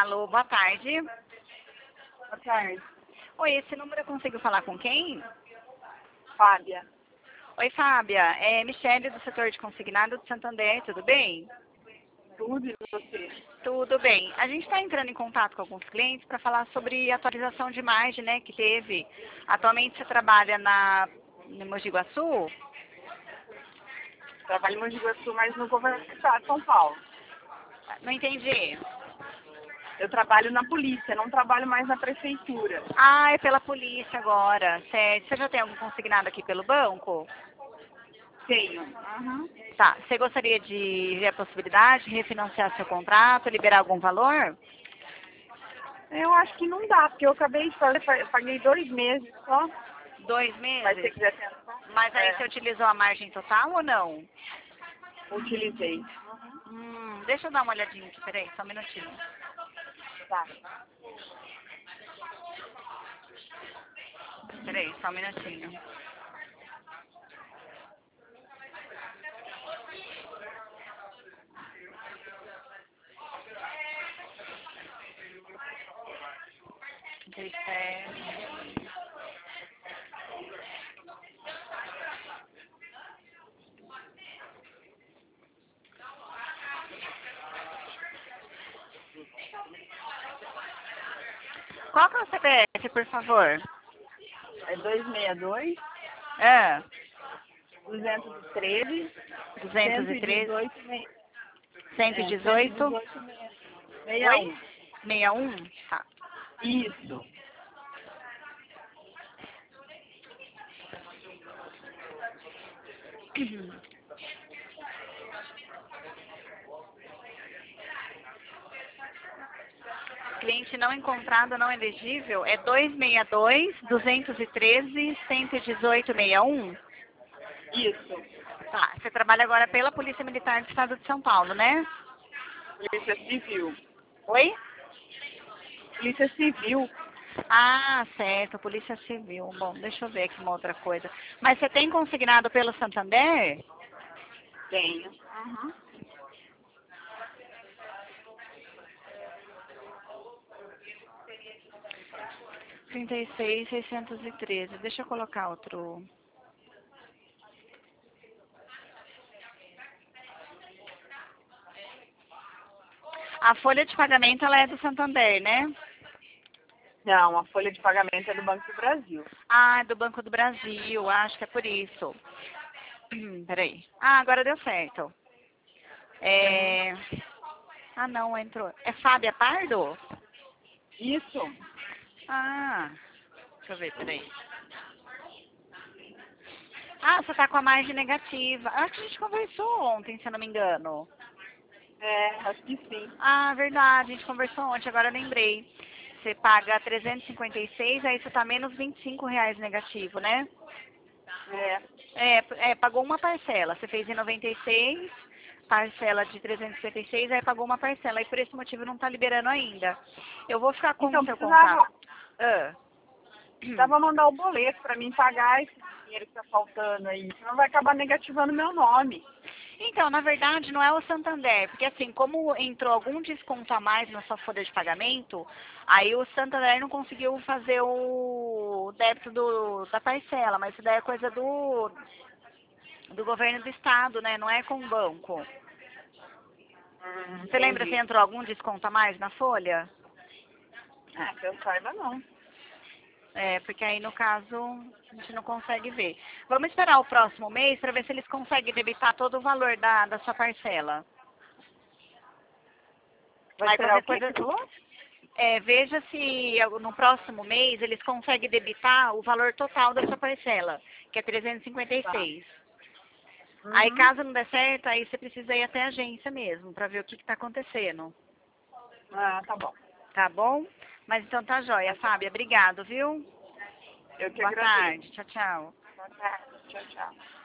Alô, boa tarde. Boa tarde. Oi, esse número eu consigo falar com quem? Fábia. Oi, Fábia. É Michele do setor de consignado do Santander, tudo bem? Tudo e você? Tudo bem. A gente está entrando em contato com alguns clientes para falar sobre atualização de imagem, né, que teve. Atualmente você trabalha no Mogi Guaçu? Trabalho em Mogi Guaçu, mas no governo do estado de São Paulo. Não entendi. Eu trabalho na polícia, não trabalho mais na prefeitura. Ah, é pela polícia agora, certo. Você já tem algum consignado aqui pelo banco? Tenho. Uhum. Tá. Você gostaria de ver a possibilidade de refinanciar seu contrato, liberar algum valor? Eu acho que não dá, porque eu acabei de fazer, paguei 2 meses só. 2 Mas se você meses? quiser tentar. Mas aí você utilizou a margem total ou não? Utilizei. Deixa eu dar uma olhadinha aqui, peraí, só um minutinho. Tá. Peraí, só um minutinho. Qual que é o CPF, por favor? É 262, É, 213, 213, 118, 118, 61. 61? Tá. Isso. Cliente não encontrado, não elegível, é 262, 213, 118, 61? Isso. Tá, você trabalha agora pela Polícia Militar do Estado de São Paulo, né? Polícia Civil. Oi? Polícia Civil. Ah, certo, Polícia Civil. Bom, deixa eu ver aqui uma outra coisa. Mas você tem consignado pelo Santander? Tenho. Uhum. Trinta e seis, 613. Deixa eu colocar outro. A folha de pagamento, ela é do Santander, né? Não, a folha de pagamento é do Banco do Brasil. Ah, é do Banco do Brasil. Acho que é por isso. Peraí. Ah, agora deu certo. É... Ah, não, entrou. É Fábia Pardo? Isso. Ah, deixa eu ver, peraí. Ah, você tá com a margem negativa. Acho que a gente conversou ontem, se eu não me engano. É, acho que sim. Ah, verdade, a gente conversou ontem, agora eu lembrei. Você paga 356, aí você tá menos R$ 25 negativo, né? Pagou uma parcela. Você fez em 96, parcela de 356, aí pagou uma parcela. E por esse motivo não tá liberando ainda. Eu vou ficar com o Então, seu contato. precisava mandar o boleto pra mim pagar esse dinheiro que tá faltando aí. Senão vai acabar negativando meu nome. Então, na verdade, não é o Santander, porque assim, como entrou algum desconto a mais na sua folha de pagamento, aí o Santander não conseguiu fazer o débito da parcela, mas isso daí é coisa do governo do estado, né? Não é com o banco. Você lembra se Entendi. entrou algum desconto a mais na folha? Ah, que eu saiba não. É, porque aí no caso a gente não consegue ver. Vamos esperar o próximo mês para ver se eles conseguem debitar todo o valor da sua parcela. Vai Aí esperar qualquer o quê coisa, que falou? veja se no próximo mês eles conseguem debitar o valor total da sua parcela, que é Tá. 356. Aí Uhum. caso não der certo, aí você precisa ir até a agência mesmo, para ver o que está acontecendo. Ah, tá bom. Tá bom? Mas então tá jóia, Fábia. Obrigado, viu? Eu que Boa agradeço. tarde. Tchau, tchau. Boa tarde. Tchau, tchau.